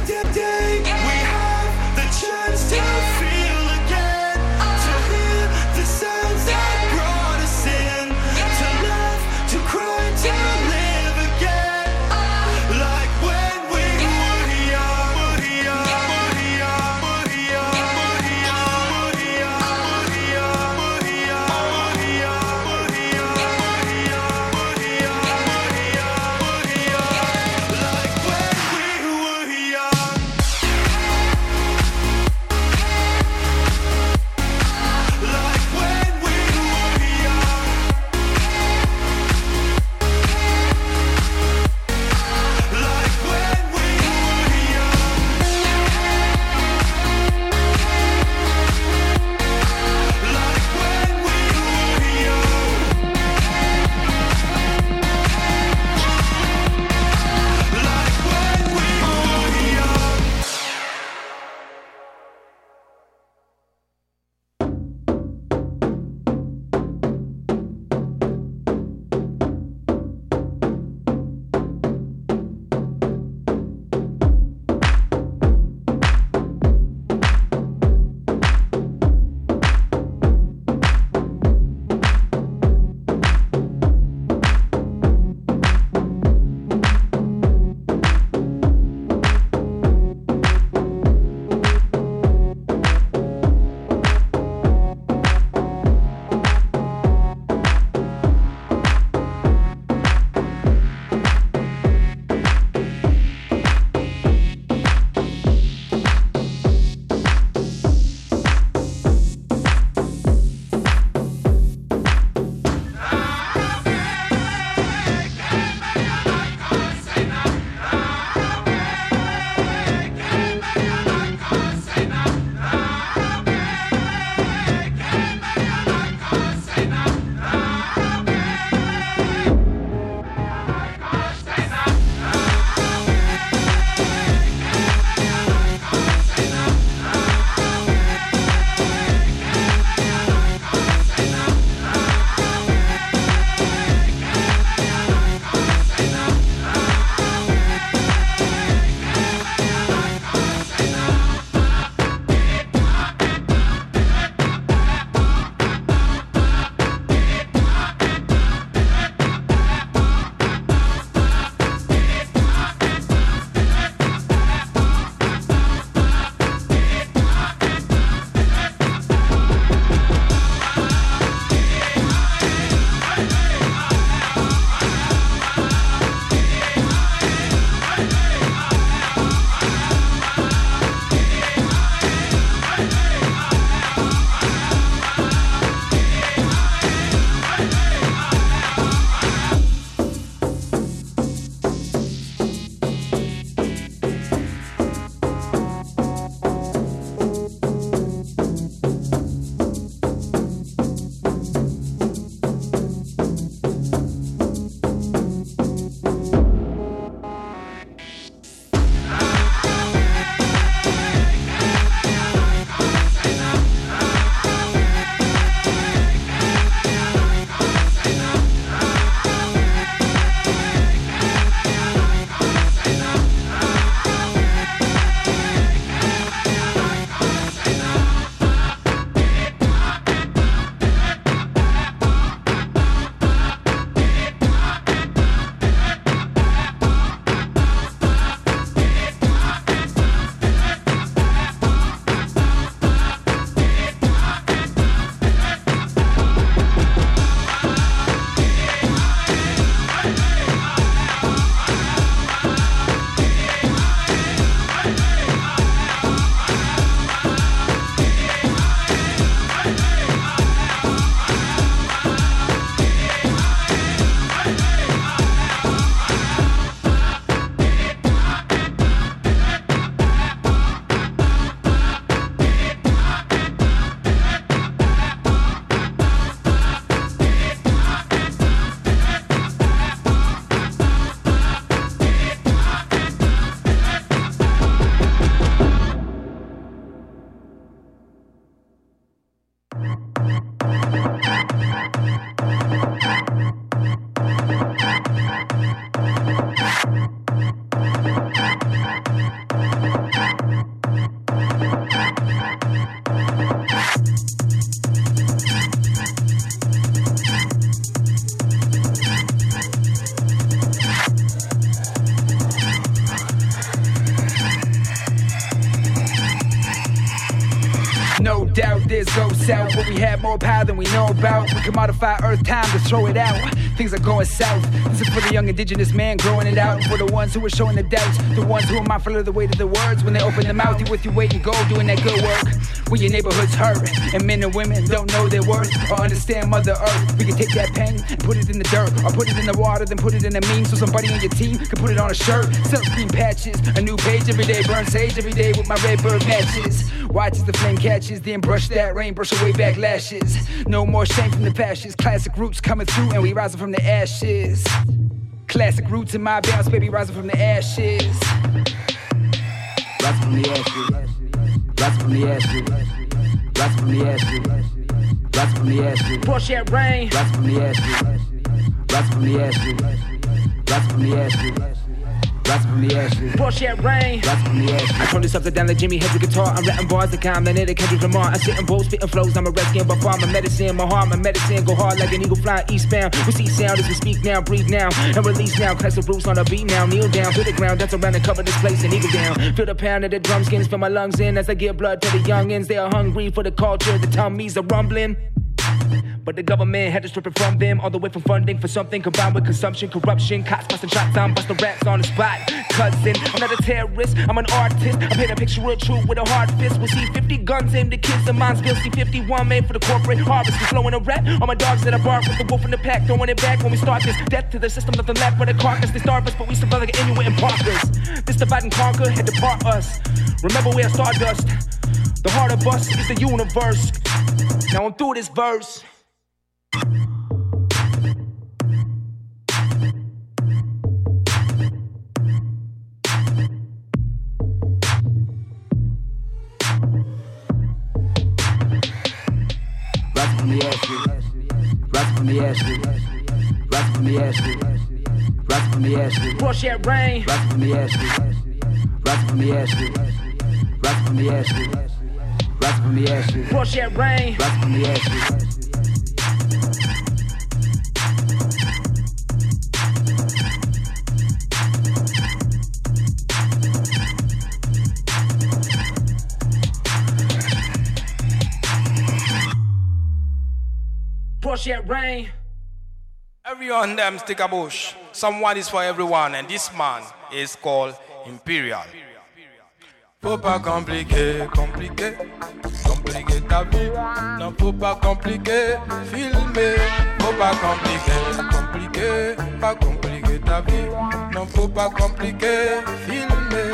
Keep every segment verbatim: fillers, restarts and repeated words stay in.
Like when we were young. doubt this goes south. But we have more power than we know about. We can modify Earth time to throw it out. Things are going south. This is for the young indigenous man growing it out. For the ones who are showing the doubts. The ones who are mindful of the weight of the words. When they open their mouth, you with your weight and go doing that good work. When your neighborhood's hurt and men and women don't know their worth or understand Mother Earth, we can take that pain and put it in the dirt or put it in the water, then put it in a meme so somebody on your team can put it on a shirt. Sunscreen patches, a new page every day. Burn sage every day with my red bird matches. Watch as the flame catches, then brush that rain, brush away back lashes. No more shame from the passions. Classic roots coming through and we rising from the ashes. Classic roots in my bounce, baby, rising from the ashes. Rising from the ashes. Rising from the ashes. Rising from the ashes. Rising from the ashes. Brush that rain. Rising from the ashes. Rising from the ashes. Rising from the ashes. Rising from the ashes. Brush that rain. Rising from the ashes. I turn this upside down like Jimmy hits the guitar. I'm rapping bars that calm, then it Kendrick Lamar. I'm sitting bold, spitting flows. I'm a Redskin, but far my medicine, my heart, my medicine. Go hard like an eagle flying eastbound. We see sound as we speak now, breathe now, and release now. Classic roots on a beat now. Kneel down to the ground, dance around and cover this place and eagle down. Feel the pound of the drum skins, fill my lungs in as I give blood to the youngins. They are hungry for the culture. The tummies are rumbling. But the government had to strip it from them, all the way from funding for something combined with consumption, corruption, cops busting shots, I'm busting rats on the spot. Cousin, I'm not a terrorist, I'm an artist. I paint a picture of truth with a hard fist. We'll see fifty guns aimed at kids, and mine's still see fifty-one made for the corporate harvest. We flowing a rat on my dogs that I bark with the wolf in the pack, throwing it back when we start this. Death to the system, nothing left but a carcass. They starve us, but we survive like Inuit and Parkers. This divide and conquer had to part us. Remember we are stardust. The heart of us is the universe. Now I'm through this verse. Rise from the ashes, rise from the ashes, rise from the ashes, rise from the ashes. Brush that rain. Rise from the ashes, rise from the ashes, rise from the ashes, rise from the ashes. Brush that rain. Rise from the ashes. Brush that rain. Everyone them stick a bush. Someone is for everyone, and this man is called Imperial. Faut pas compliquer, compliquer, compliquer ta vie. Non, faut pas compliquer, filmer. Faut pas compliquer, compliquer, pas compliquer ta vie. Non, faut pas compliquer, filmer.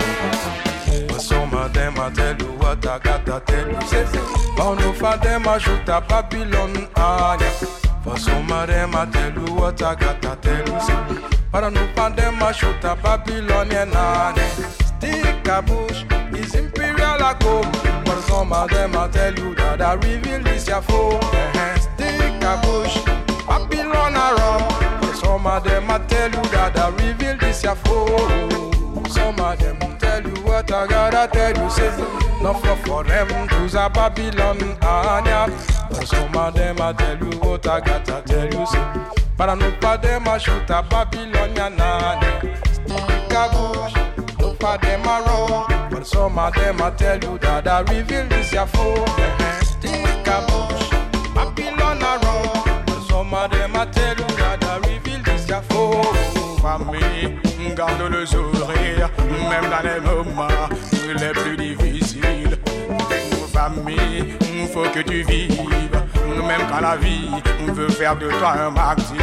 So madem a tell you what I gotta tell you. Say, bound no for them I shoot a Babylon on ya. For some of them I tell you what I gotta tell you. Say, but no for them I shoot a Babylonian on ya. Stick a bush is imperial a come. For some of them I tell you that I reveal this ya foe. Stick a bush, Babylon a rum. For some of them I tell you that I reveal this ya foe. Some of them tell you what I gotta tell you. Say, no for for them to a Babylon anya. But some of them I tell you what I gotta tell you. Say, but I know for them I shoot a Babylonian anya. Stick a bush, no for them I run. But some of them I tell you that I reveal this ya foe. Stick a bush, Babylon a run. But some of them I tell you that I reveal this ya foe. Famille, garde le sourire, même dans les moments les plus difficiles. Nos familles, faut que tu vives, même quand la vie veut faire de toi un martyr.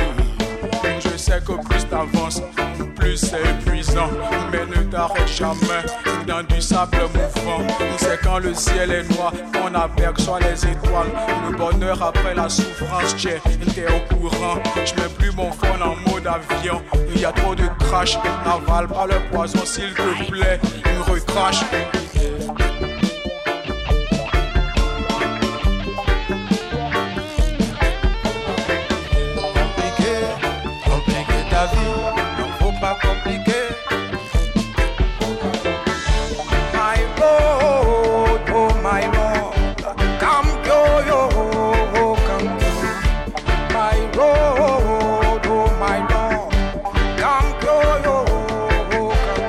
Je sais que plus t'avances, plus c'est épuisant, mais ne t'arrête jamais dans du sable mouvant. C'est quand le ciel est noir qu'on aperçoit les étoiles. Le bonheur après la souffrance, t'es au courant. Je mets plus mon phone en mode avion. Il y a trop de crash, n'avale pas le poison s'il te plaît. Me recrache.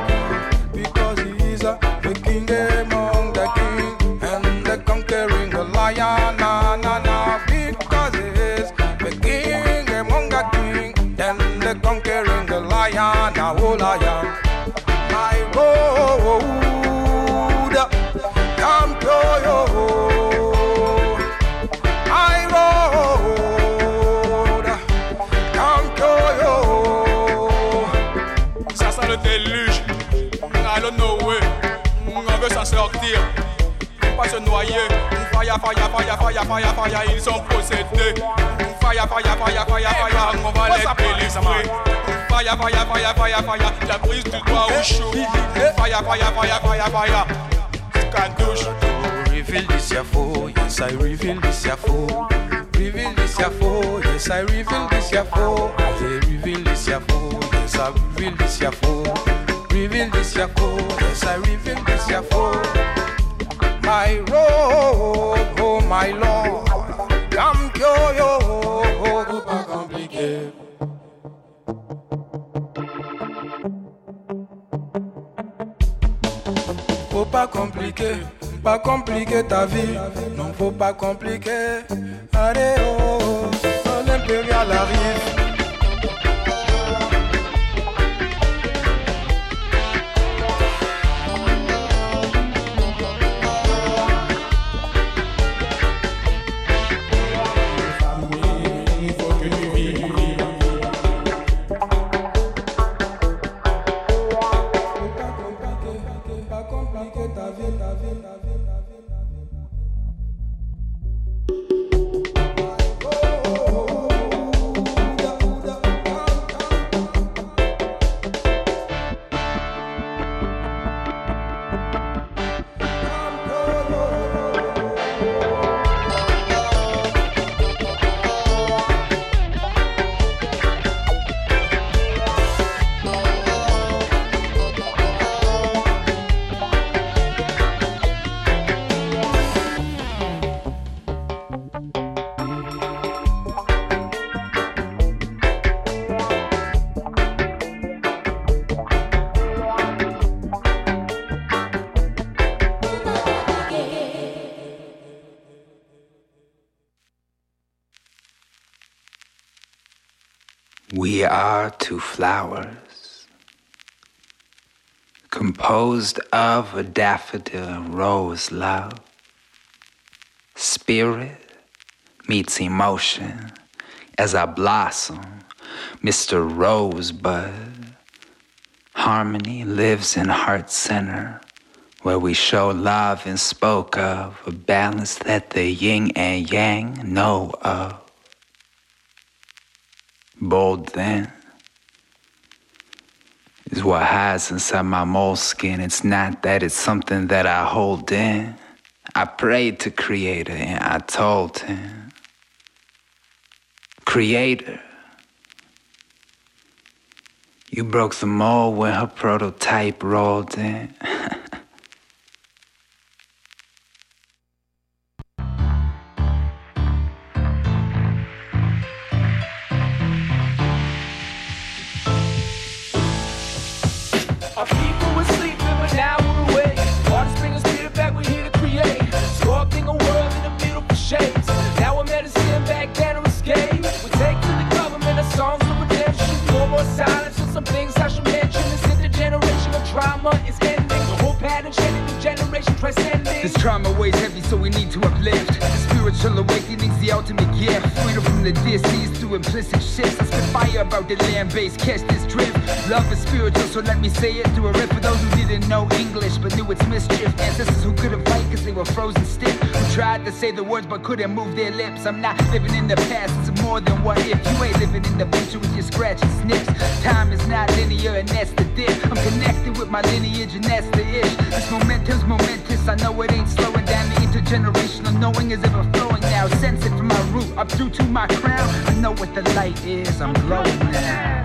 Because he is a the king among the king and the conquering the road. Come to you. My road. Come to you. Ça sent le déluge. I don't know where. On veut s'en sortir. Pas se noyer. Fire, fire, fire, fire, fire, fire. Ils sont possédés. Fire, fire, fire, fire, fire. On va les délivrer. Fire, fire, fire, fire, fire. La brise du doigt au chou. Fire, fire, fire, fire, fire. Candouche. Reveal this your foe. Yes, I reveal this your foe. Reveal this your foe. Yes, I reveal this your foe. I reveal this your foe. Yes, I reveal this your foe. Reveal this your foe. Yes, I reveal this your foe. My road, oh my Lord, come cure yo, faut pas compliquer. Faut pas compliquer, pas compliquer ta vie. Non, faut pas compliquer. Allez oh, l'impérial arrive. We are two flowers, composed of a daffodil and rose love. Spirit meets emotion as I blossom, Mister Rosebud. Harmony lives in heart center, where we show love and spoke of a balance that the yin and yang know of. Bold then is what hides inside my moleskin. It's not that, it's something that I hold in. I prayed to Creator and I told him, Creator, you broke the mold when her prototype rolled in. This trauma weighs heavy, so we need to uplift. The spiritual awakening's the ultimate gift. Freedom from the disease through implicit shifts. I spit fire about the land-based, catch this drift. Love is spiritual, so let me say it through a riff. For those who didn't know English but knew its mischief. Ancestors who couldn't fight cause they were frozen stiff. Who tried to say the words but couldn't move their lips. I'm not living in the past, it's more than what if. You ain't living in the future with your scratch and snips. Time is not linear and that's the diff. I'm connected with my lineage and that's the ish. This momentum's momentous, I know it ain't slowing down. The intergenerational knowing is ever flowing now. Sense it from my root up through to my crown. I know what the light is, I'm glowing now.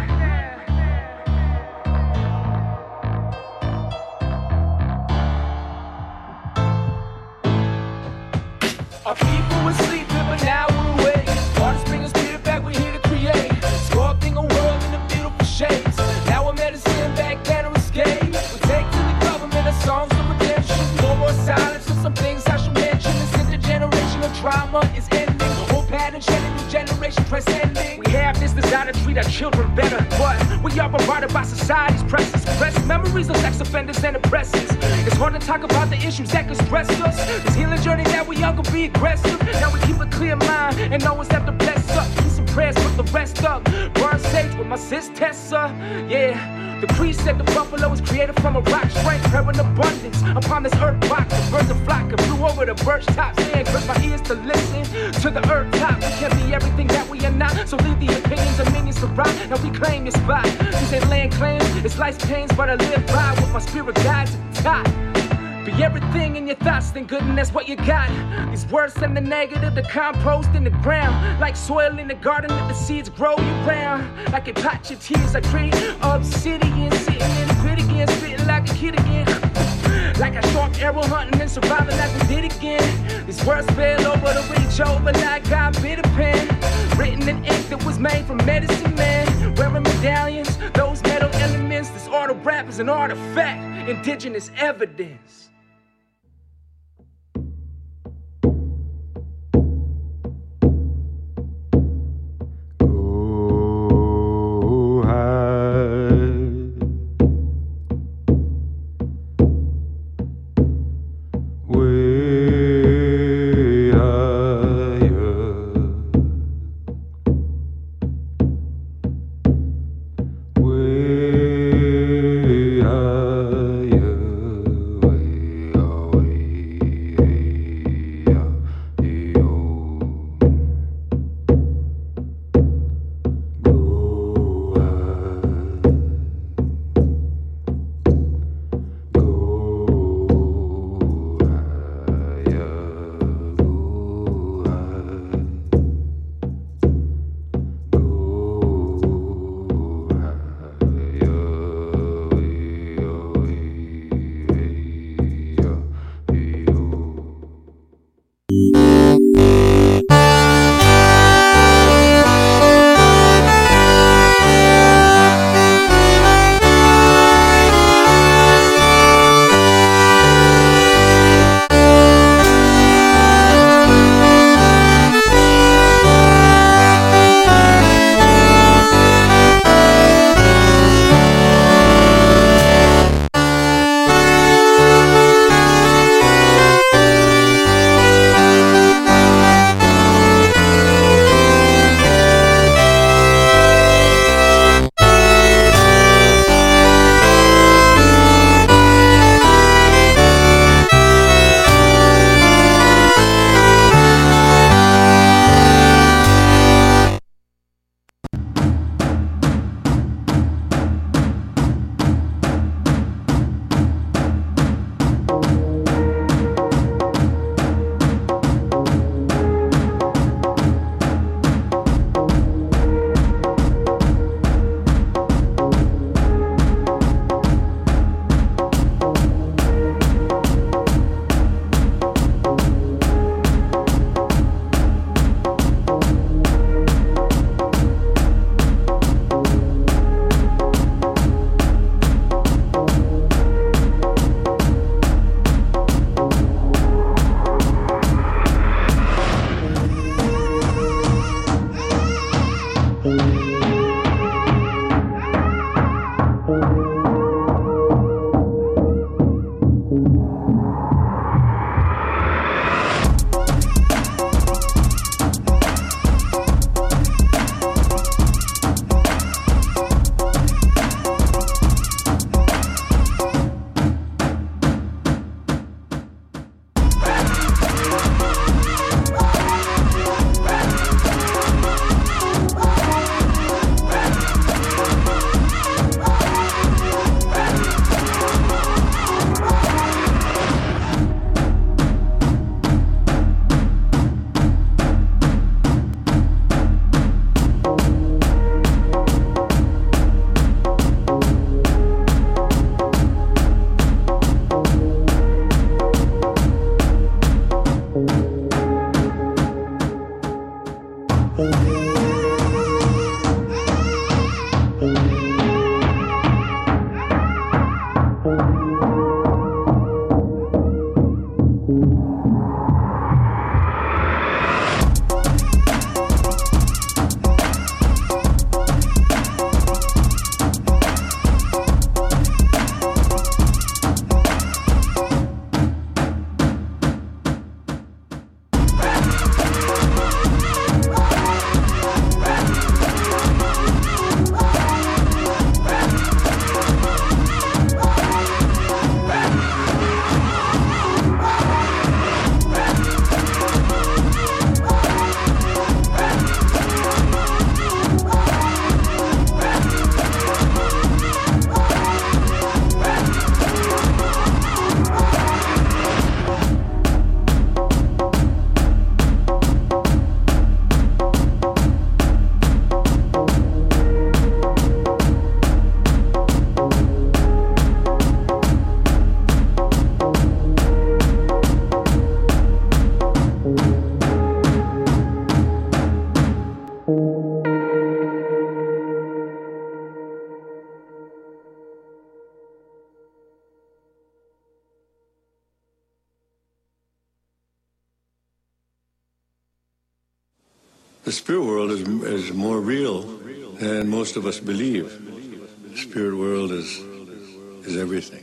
Our people were sleeping, but now we're awake. Artists bring a spirit back, we're here to create. Sculpting a world in the beautiful shades. Now we're medicine back down to escape. We take to the government our songs of redemption. No more silence on some things I should mention. This intergenerational trauma is ending. The whole pattern shedding, new generation transcending. We have this desire to treat our children better, but we are bombarded by society's pressures. Suppressed memory frees those ex-offenders and oppressors. It's hard to talk about the issues that could stress us. This healing journey that we young could be aggressive. Now we keep a clear mind and always have to bless up. Keep some prayers, put the rest up. Burn sage with my sis Tessa. Yeah. The creed said the buffalo was created from a rock. Strength, prayer, and abundance upon this earth box. The birds of flock and flew over the birch tops. And close my ears to listen to the earth top. We can't be everything that we are not. So leave the opinions and minions to rot. Now we claim your spot. These ain't land claims, it's life's pains, but I live by what my spirit guides at the top. Be everything in your thoughts, then good, and that's what you got. These words send the negative, the compost in the ground. Like soil in the garden, let the seeds grow you round. Like a pot your tears, I create obsidian. Sitting in the grid again, spitting like a kid again. Like a shark arrow hunting and surviving like we did again. These words fell over the reach over like I bit a pen. Written in ink that was made from medicine man. Wearing medallions, those metal elements. This art of rap is an artifact, indigenous evidence. Way higher, way The spirit world is, is more real than most of us believe. The spirit world is, is everything.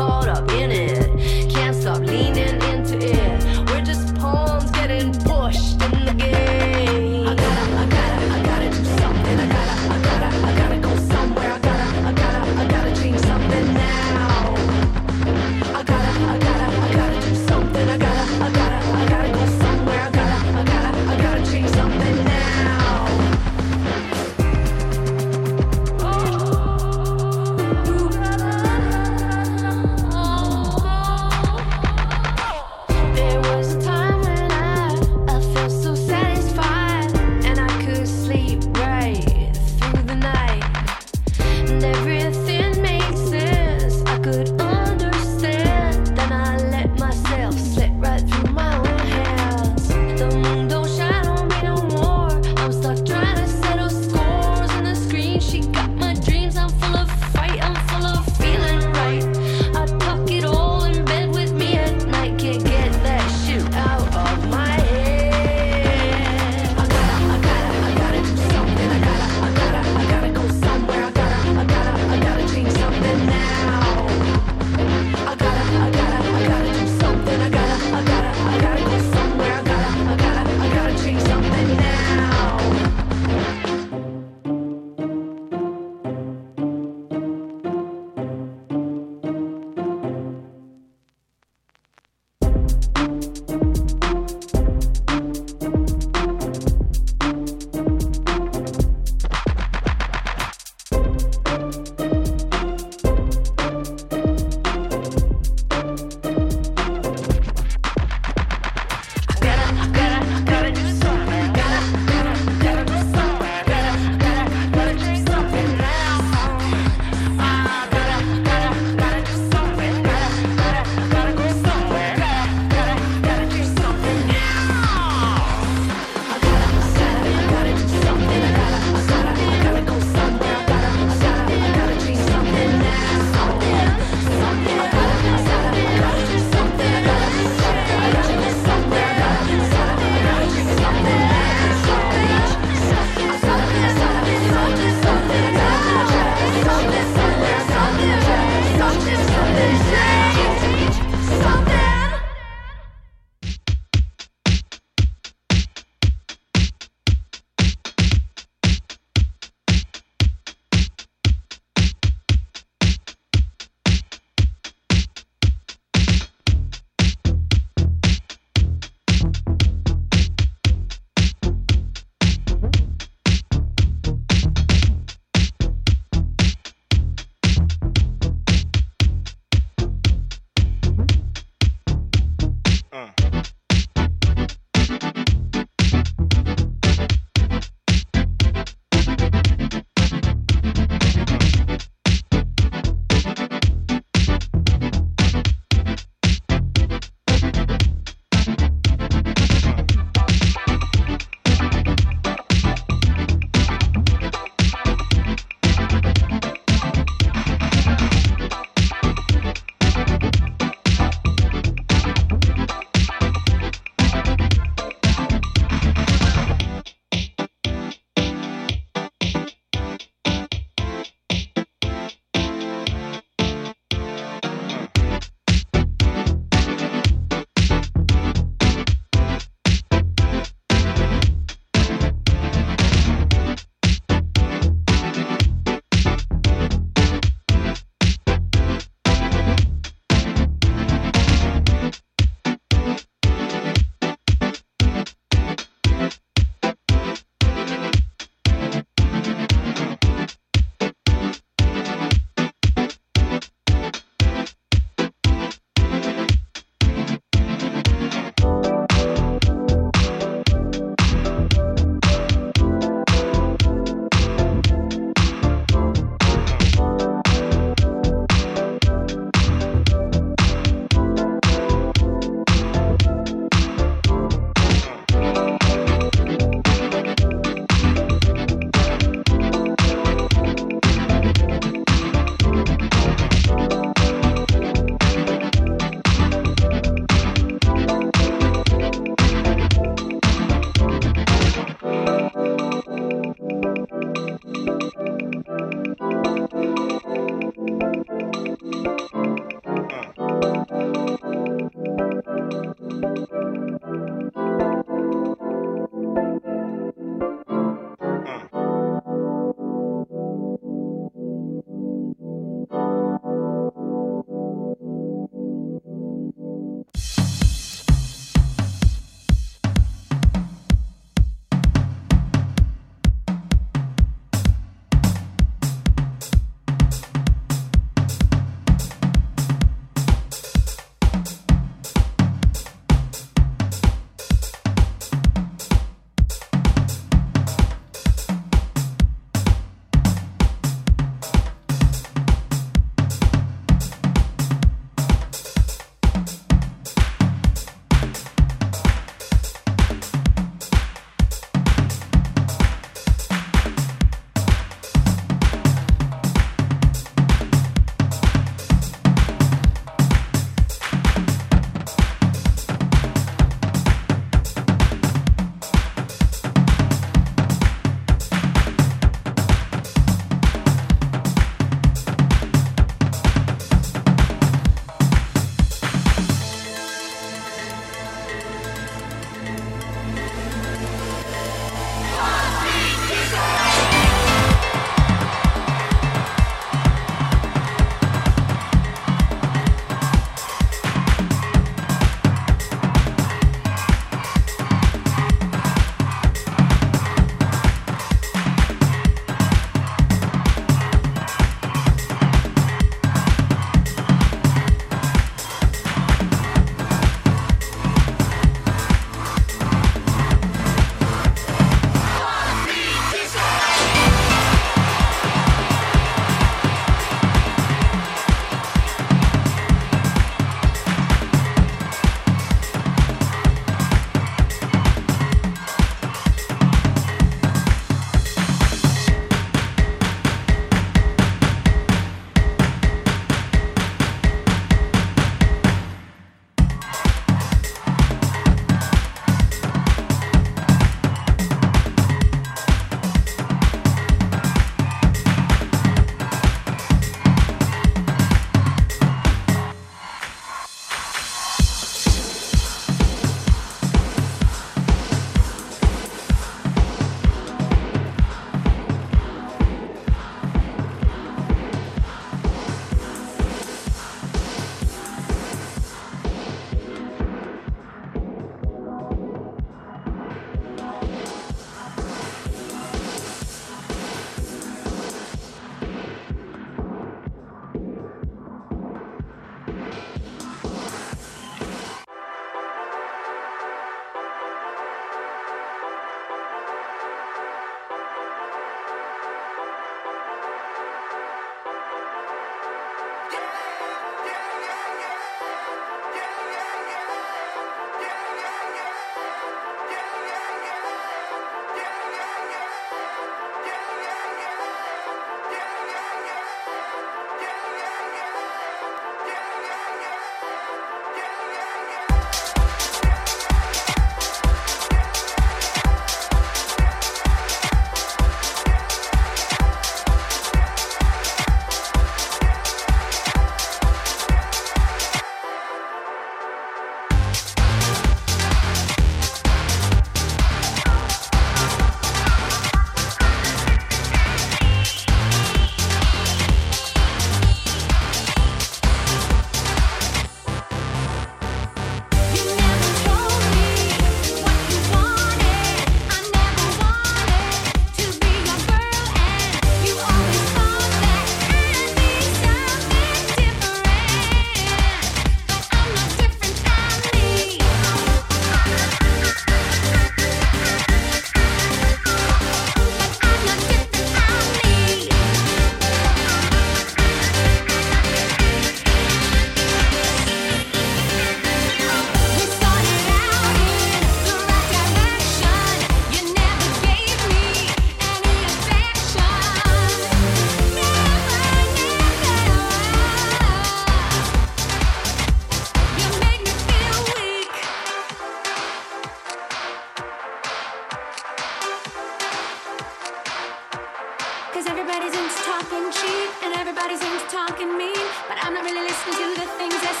talking mean, but I'm not really listening to the things they're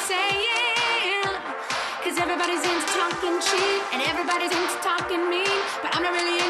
saying. Cause everybody's into talking cheap, and everybody's into talking mean, but I'm not really